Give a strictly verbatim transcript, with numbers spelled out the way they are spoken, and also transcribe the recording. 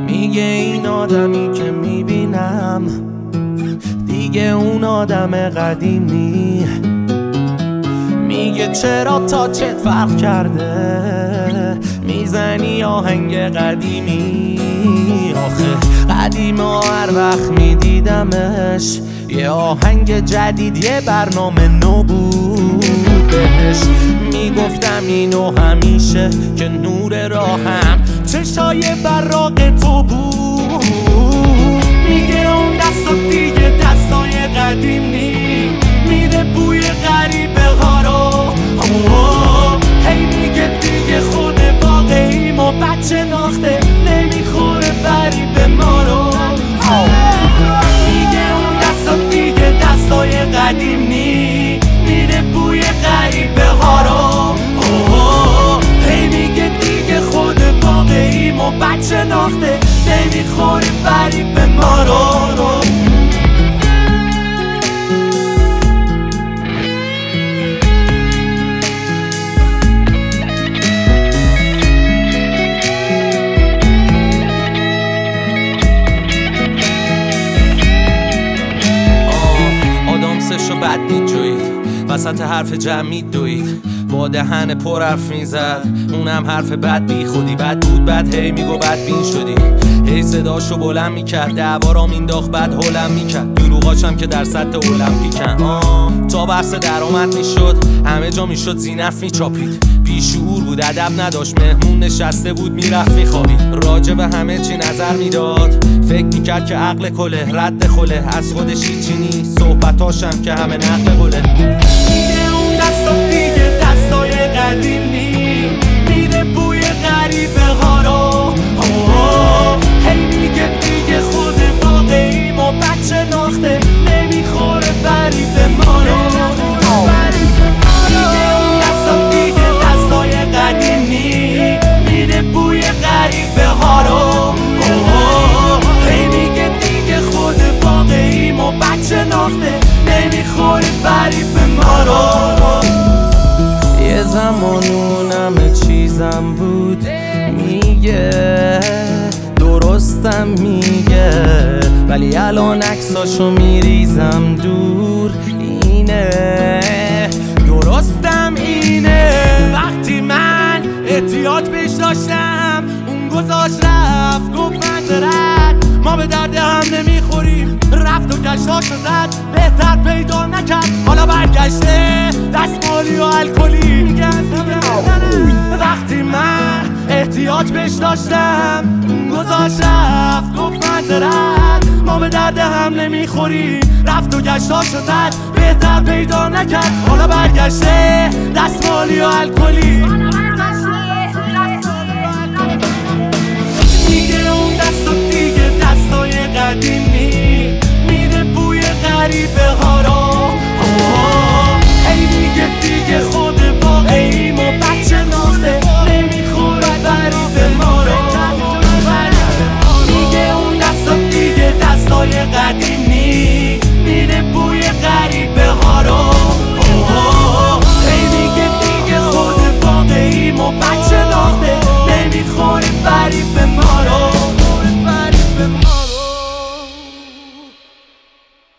میگه این آدمی که میبینم دیگه اون آدم قدیمی. میگه چرا تا چت فرق کرده میزنی آهنگ قدیمی. آخه قدیم ها هر وقت میدیدمش یه آهنگ جدید یه برنامه نو بود بهش. میگفتم اینو همیشه که نور راهم چشای براق تو بود. میگه اون دستا دیگه دستای قدیم نی، میده بوی غریبه ها رو. هی میگه دیگه خود واقعی ما بچه ناخته نمیخوره فریب ما رو. میگه اون دستا دیگه دستای قدیم نی، میده بوی غریبه ها رو. هی میگه دیگه خود واقعی ما بچه ناخته نمیخوره فریب ما رو. آدامسشو بد میجوید وسط حرف جمعی دوید، با دهن پر حرف میزد اونم حرف بد بی خودی. بد بود بد هی میگو بد بین شدی، هی صداشو بلند میکرد دعوارام اینداخت بد هولم میکرد. دروغاشم که در سطح المپیکن. آه تا بحث درآمد میشد همه جا میشد زینف میچاپید. بیشعور بود ادب نداشت مهمون نشسته بود میرفت میخوابید. راجع به همه چی نظر میداد فکر میکرد که عقل کله رد خله. از خودش هیچی نیست صحبتاشم که همه نقل قله. میگه اون دستا دیگه دستای قدیم نی، میده بوی غریبه ها رو. هی میگه دیگه خود واقعی ما بچه ناخته نمیخوره فریب ما رو. میگه اون دستا دیگه دستای قدیم نی، میده بوی غریبه ها رو. هی میگه دیگه خود واقعی ما بچه ناخته نمیخوره فریب ما رو. یه زمان اونم چیزم بود میگه درستم میگه، ولی الان عکساشو میریزم دور. اینه درستم اینه. وقتی من احتیاج بهش داشتم اون گذاشت رفت گفت منظرت ما به درد هم نمیخوریم. رفت و گشتاشو زد بهتر پیدا نکرد حالا برگشته دستمالی و الکلی. میگه وقتی من احتیاج بهش داشتم اون گذاشت رفت گفت منظرت ما به درد هم نمیخوریم. رفت و گشتاشو زد بهتر پیدا نکرد حالا برگشته دستمالی و الکلی. میگه اون دستا دیگه دستای قدیم نی، میده بوی غریبه ها رو. هی میگه دیگه خود واقعی ما بچه